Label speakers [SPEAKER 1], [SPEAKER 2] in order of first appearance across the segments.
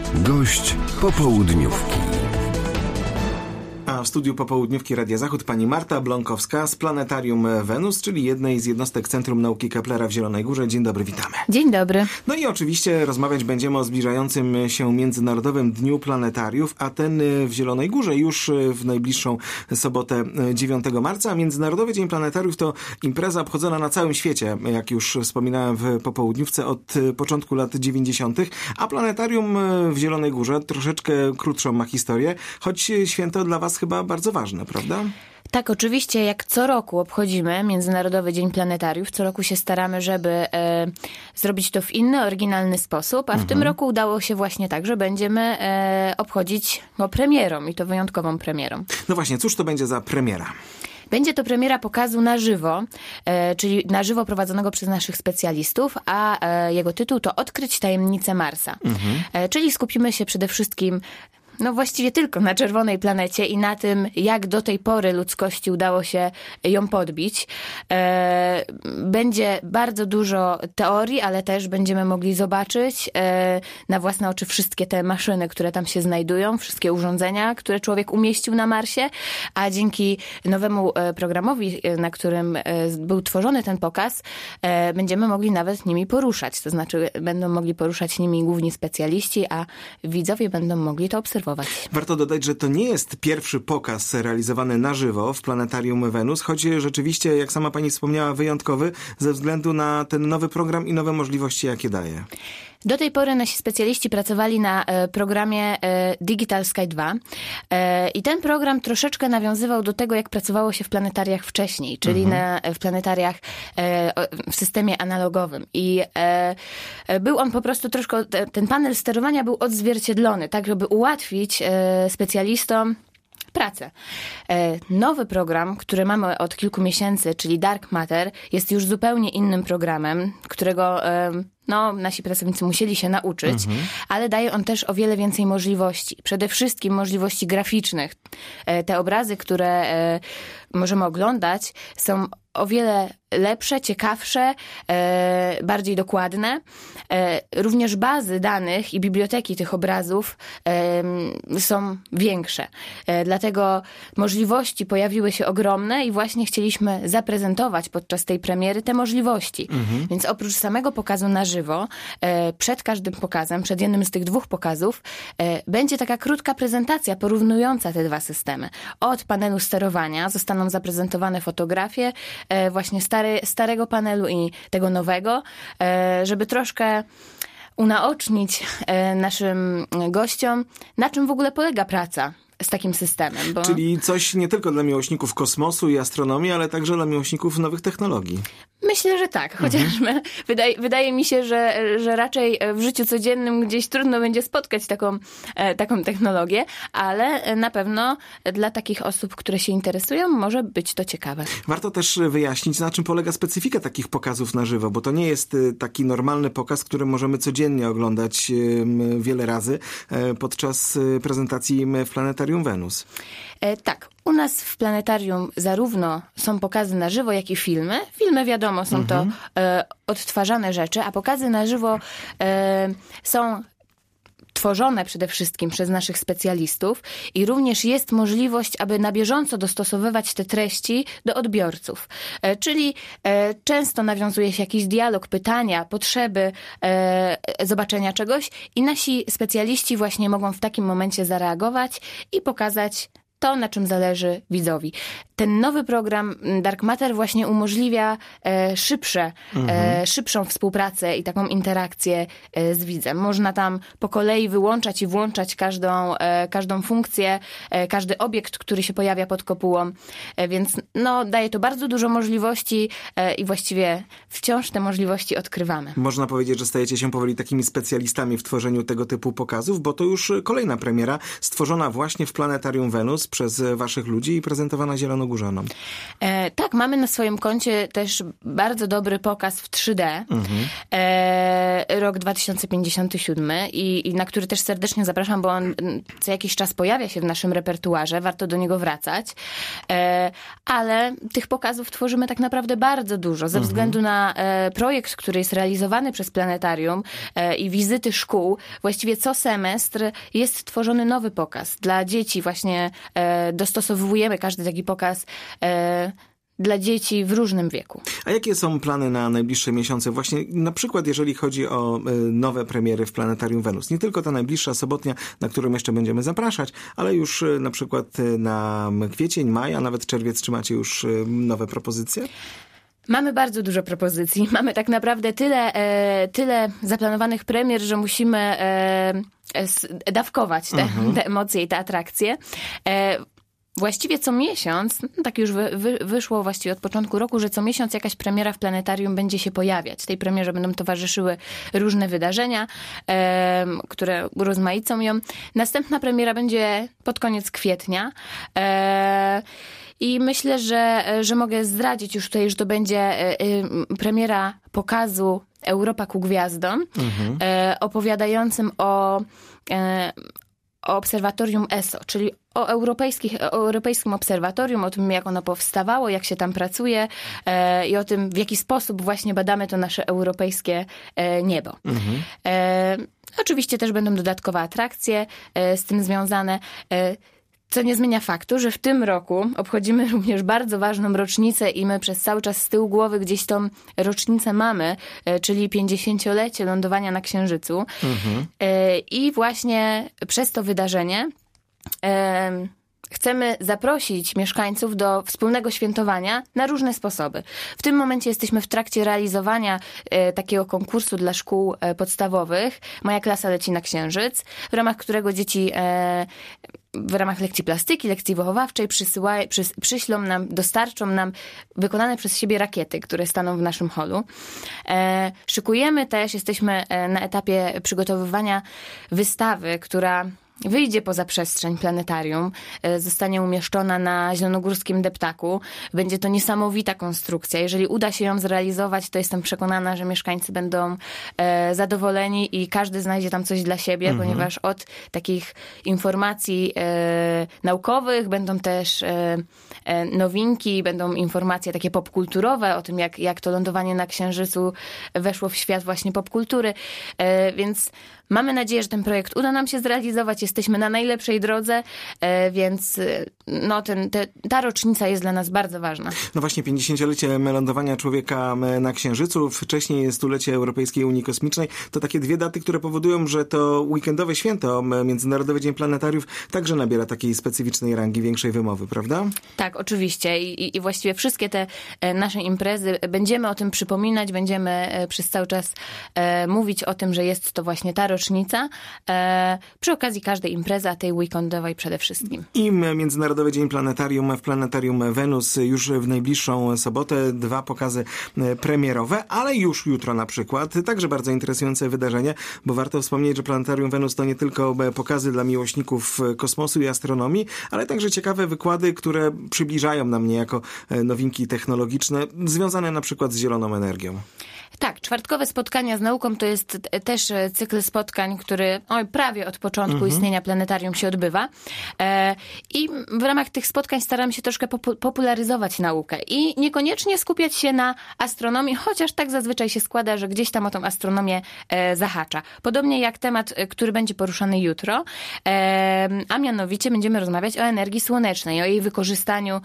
[SPEAKER 1] Gość popołudniówki.
[SPEAKER 2] A w studiu popołudniówki Radia Zachód pani Marta Blonkowska z Planetarium Wenus, czyli jednej z jednostek Centrum Nauki Keplera w Zielonej Górze. Dzień dobry, witamy.
[SPEAKER 3] Dzień dobry.
[SPEAKER 2] No i oczywiście rozmawiać będziemy o zbliżającym się Międzynarodowym Dniu Planetariów, a ten w Zielonej Górze już w najbliższą sobotę 9 marca. Międzynarodowy Dzień Planetariów to impreza obchodzona na całym świecie, jak już wspominałem w popołudniówce, od początku lat 90., a Planetarium w Zielonej Górze troszeczkę krótszą ma historię, choć święto dla was chyba bardzo ważne, prawda?
[SPEAKER 3] Tak, oczywiście, jak co roku obchodzimy Międzynarodowy Dzień Planetariów, co roku się staramy, żeby zrobić to w inny, oryginalny sposób, a w tym roku udało się właśnie tak, że będziemy obchodzić premierą i to wyjątkową premierą.
[SPEAKER 2] No właśnie, cóż to będzie za premiera?
[SPEAKER 3] Będzie to premiera pokazu na żywo, czyli na żywo prowadzonego przez naszych specjalistów, a jego tytuł to Odkryć tajemnicę Marsa. Czyli skupimy się przede wszystkim właściwie tylko na czerwonej planecie i na tym, jak do tej pory ludzkości udało się ją podbić. Będzie bardzo dużo teorii, ale też będziemy mogli zobaczyć na własne oczy wszystkie te maszyny, które tam się znajdują, wszystkie urządzenia, które człowiek umieścił na Marsie, a dzięki nowemu programowi, na którym był tworzony ten pokaz, będziemy mogli nawet nimi poruszać. To znaczy będą mogli poruszać nimi główni specjaliści, a widzowie będą mogli to obserwować.
[SPEAKER 2] Warto dodać, że to nie jest pierwszy pokaz realizowany na żywo w Planetarium Wenus, choć rzeczywiście, jak sama pani wspomniała, wyjątkowy ze względu na ten nowy program i nowe możliwości, jakie daje.
[SPEAKER 3] Do tej pory nasi specjaliści pracowali na programie Digital Sky 2 i ten program troszeczkę nawiązywał do tego, jak pracowało się w planetariach wcześniej, czyli w planetariach w systemie analogowym. I był on po prostu troszkę, ten panel sterowania był odzwierciedlony, tak żeby ułatwić specjalistom pracę. Nowy program, który mamy od kilku miesięcy, czyli Dark Matter, jest już zupełnie innym programem, którego nasi pracownicy musieli się nauczyć, ale daje on też o wiele więcej możliwości. Przede wszystkim możliwości graficznych. Te obrazy, które możemy oglądać, są o wiele lepsze, ciekawsze, bardziej dokładne. Również bazy danych i biblioteki tych obrazów są większe. Dlatego możliwości pojawiły się ogromne i właśnie chcieliśmy zaprezentować podczas tej premiery te możliwości. Więc oprócz samego pokazu na żywo, przed każdym pokazem, przed jednym z tych dwóch pokazów, będzie taka krótka prezentacja porównująca te dwa systemy. Od panelu sterowania zostaną zaprezentowane fotografie właśnie starego panelu i tego nowego, żeby troszkę unaocznić naszym gościom, na czym w ogóle polega praca z takim systemem.
[SPEAKER 2] Czyli coś nie tylko dla miłośników kosmosu i astronomii, ale także dla miłośników nowych technologii.
[SPEAKER 3] Myślę, że tak. Chociaż wydaje mi się, że raczej w życiu codziennym gdzieś trudno będzie spotkać taką technologię, ale na pewno dla takich osób, które się interesują, może być to ciekawe.
[SPEAKER 2] Warto też wyjaśnić, na czym polega specyfika takich pokazów na żywo, bo to nie jest taki normalny pokaz, który możemy codziennie oglądać wiele razy podczas prezentacji w Planetarium Wenus.
[SPEAKER 3] Tak. U nas w planetarium zarówno są pokazy na żywo, jak i filmy. Filmy, wiadomo, są to odtwarzane rzeczy, a pokazy na żywo są tworzone przede wszystkim przez naszych specjalistów i również jest możliwość, aby na bieżąco dostosowywać te treści do odbiorców. Czyli często nawiązuje się jakiś dialog, pytania, potrzeby zobaczenia czegoś i nasi specjaliści właśnie mogą w takim momencie zareagować i pokazać to, na czym zależy widzowi. Ten nowy program Dark Matter właśnie umożliwia szybszą współpracę i taką interakcję z widzem. Można tam po kolei wyłączać i włączać każdą funkcję, każdy obiekt, który się pojawia pod kopułą, więc daje to bardzo dużo możliwości i właściwie wciąż te możliwości odkrywamy.
[SPEAKER 2] Można powiedzieć, że stajecie się powoli takimi specjalistami w tworzeniu tego typu pokazów, bo to już kolejna premiera stworzona właśnie w Planetarium Wenus przez waszych ludzi i prezentowana zielonogórskim Zielonogórzanom.
[SPEAKER 3] Tak, mamy na swoim koncie też bardzo dobry pokaz w 3D. Rok 2057 i na który też serdecznie zapraszam, bo on co jakiś czas pojawia się w naszym repertuarze. Warto do niego wracać. Ale tych pokazów tworzymy tak naprawdę bardzo dużo. Ze względu na projekt, który jest realizowany przez planetarium i wizyty szkół, właściwie co semestr jest tworzony nowy pokaz. Dla dzieci właśnie dostosowujemy każdy taki pokaz dla dzieci w różnym wieku.
[SPEAKER 2] A jakie są plany na najbliższe miesiące? Właśnie na przykład jeżeli chodzi o nowe premiery w Planetarium Wenus. Nie tylko ta najbliższa sobotnia, na którą jeszcze będziemy zapraszać, ale już na przykład na kwiecień, maj, a nawet czerwiec. Czy macie już nowe propozycje?
[SPEAKER 3] Mamy bardzo dużo propozycji. Mamy tak naprawdę tyle zaplanowanych premier, że musimy dawkować te emocje i te atrakcje. Właściwie co miesiąc, tak już wyszło właściwie od początku roku, że co miesiąc jakaś premiera w planetarium będzie się pojawiać. Tej premierze będą towarzyszyły różne wydarzenia, które urozmaicą ją. Następna premiera będzie pod koniec kwietnia. I myślę, że mogę zdradzić już tutaj, że to będzie premiera pokazu Europa ku gwiazdom, opowiadającym o obserwatorium ESO, czyli o europejskim obserwatorium, o tym, jak ono powstawało, jak się tam pracuje i o tym, w jaki sposób właśnie badamy to nasze europejskie niebo. Oczywiście też będą dodatkowe atrakcje z tym związane. Co nie zmienia faktu, że w tym roku obchodzimy również bardzo ważną rocznicę i my przez cały czas z tyłu głowy gdzieś tą rocznicę mamy, czyli 50-lecie lądowania na Księżycu. I właśnie przez to wydarzenie chcemy zaprosić mieszkańców do wspólnego świętowania na różne sposoby. W tym momencie jesteśmy w trakcie realizowania takiego konkursu dla szkół podstawowych. Moja klasa leci na Księżyc, w ramach którego dzieci w ramach lekcji plastyki, lekcji wychowawczej przyślą nam, dostarczą nam wykonane przez siebie rakiety, które staną w naszym holu. Szykujemy też, jesteśmy na etapie przygotowywania wystawy, która wyjdzie poza przestrzeń planetarium, zostanie umieszczona na zielonogórskim deptaku. Będzie to niesamowita konstrukcja. Jeżeli uda się ją zrealizować, to jestem przekonana, że mieszkańcy będą zadowoleni i każdy znajdzie tam coś dla siebie, ponieważ od takich informacji naukowych będą też nowinki, będą informacje takie popkulturowe o tym, jak to lądowanie na Księżycu weszło w świat właśnie popkultury. Więc mamy nadzieję, że ten projekt uda nam się zrealizować. Jesteśmy na najlepszej drodze, więc ta rocznica jest dla nas bardzo ważna. No właśnie, 50-lecie lądowania człowieka na Księżycu, wcześniej stulecie Europejskiej Unii Kosmicznej. To takie dwie daty, które powodują, że to weekendowe święto, Międzynarodowy Dzień Planetariów, także nabiera takiej specyficznej rangi, większej wymowy, prawda? Tak, oczywiście. I właściwie wszystkie te nasze imprezy, będziemy o tym przypominać, będziemy przez cały czas mówić o tym, że jest to właśnie ta rocznica, przy okazji każdej imprezy, a tej weekendowej przede wszystkim. I Międzynarodowy Dzień Planetarium w Planetarium Wenus już w najbliższą sobotę, 2 pokazy premierowe, ale już jutro na przykład, także bardzo interesujące wydarzenie, bo warto wspomnieć, że Planetarium Wenus to nie tylko pokazy dla miłośników kosmosu i astronomii, ale także ciekawe wykłady, które przybliżają nam niejako nowinki technologiczne, związane na przykład z zieloną energią. Tak, czwartkowe spotkania z nauką to jest też cykl spotkań, który prawie od początku istnienia planetarium się odbywa. I w ramach tych spotkań staramy się troszkę popularyzować naukę i niekoniecznie skupiać się na astronomii, chociaż tak zazwyczaj się składa, że gdzieś tam o tą astronomię zahacza. Podobnie jak temat, który będzie poruszany jutro, a mianowicie będziemy rozmawiać o energii słonecznej, o jej wykorzystaniu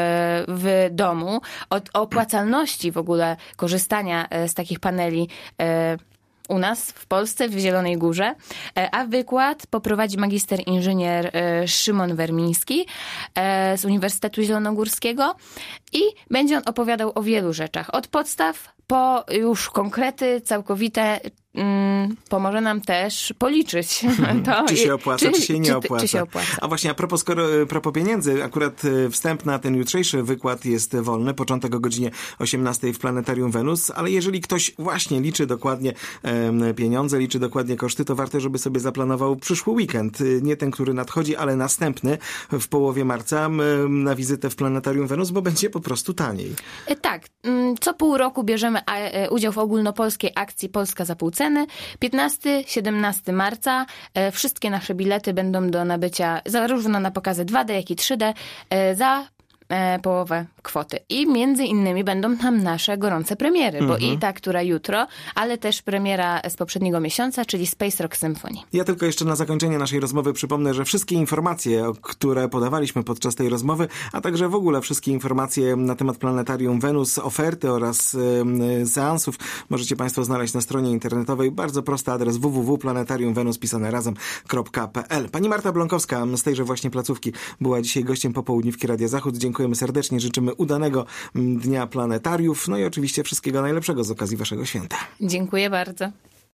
[SPEAKER 3] w domu, o opłacalności w ogóle korzystania z takich paneli u nas w Polsce, w Zielonej Górze, a wykład poprowadzi magister inżynier Szymon Wermiński z Uniwersytetu Zielonogórskiego i będzie on opowiadał o wielu rzeczach, od podstaw po już konkrety całkowite, pomoże nam też policzyć to.
[SPEAKER 2] Czy się opłaca, czy się nie opłaca.
[SPEAKER 3] Czy się opłaca.
[SPEAKER 2] A właśnie, a propos pieniędzy, akurat wstęp na ten jutrzejszy wykład jest wolny, początek o godzinie 18 w Planetarium Wenus, ale jeżeli ktoś właśnie liczy dokładnie pieniądze, liczy dokładnie koszty, to warto, żeby sobie zaplanował przyszły weekend. Nie ten, który nadchodzi, ale następny w połowie marca na wizytę w Planetarium Wenus, bo będzie po prostu taniej.
[SPEAKER 3] Tak. Co pół roku bierzemy udział w ogólnopolskiej akcji Polska za pół ceny. 15-17 marca. Wszystkie nasze bilety będą do nabycia zarówno na pokazy 2D, jak i 3D za połowę kwoty. I między innymi będą tam nasze gorące premiery, bo i ta, która jutro, ale też premiera z poprzedniego miesiąca, czyli Space Rock Symphony.
[SPEAKER 2] Ja tylko jeszcze na zakończenie naszej rozmowy przypomnę, że wszystkie informacje, które podawaliśmy podczas tej rozmowy, a także w ogóle wszystkie informacje na temat Planetarium Wenus, oferty oraz seansów możecie Państwo znaleźć na stronie internetowej. Bardzo prosty adres www.planetariumwenus pisane razem.pl. Pani Marta Blonkowska z tejże właśnie placówki była dzisiaj gościem Popołudniówki Radia Zachód. Dziękujemy serdecznie, życzymy udanego Dnia Planetariów, no i oczywiście wszystkiego najlepszego z okazji Waszego święta.
[SPEAKER 3] Dziękuję bardzo.